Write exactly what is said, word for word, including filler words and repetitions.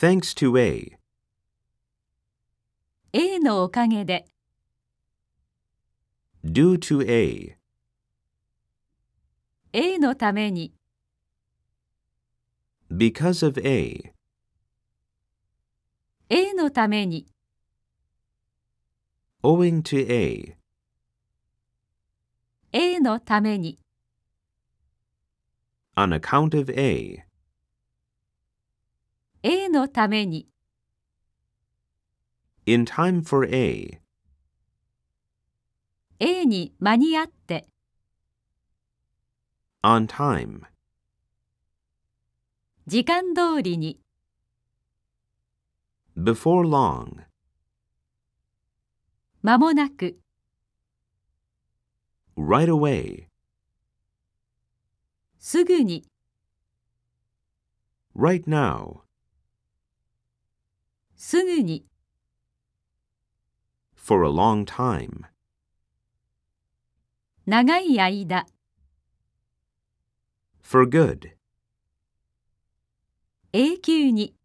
Thanks to A. A のおかげで、 Due to A. A のために、 Because of A. A のために、 Owing to A. A のために、 On account of A. A のために、 In time for A. A に間に合って、 On time. 時間通りに、 Before long. 間もなく、 Right away. すぐに、 Right now. すぐに、 For a long time. 長い間、 For good. 永久に。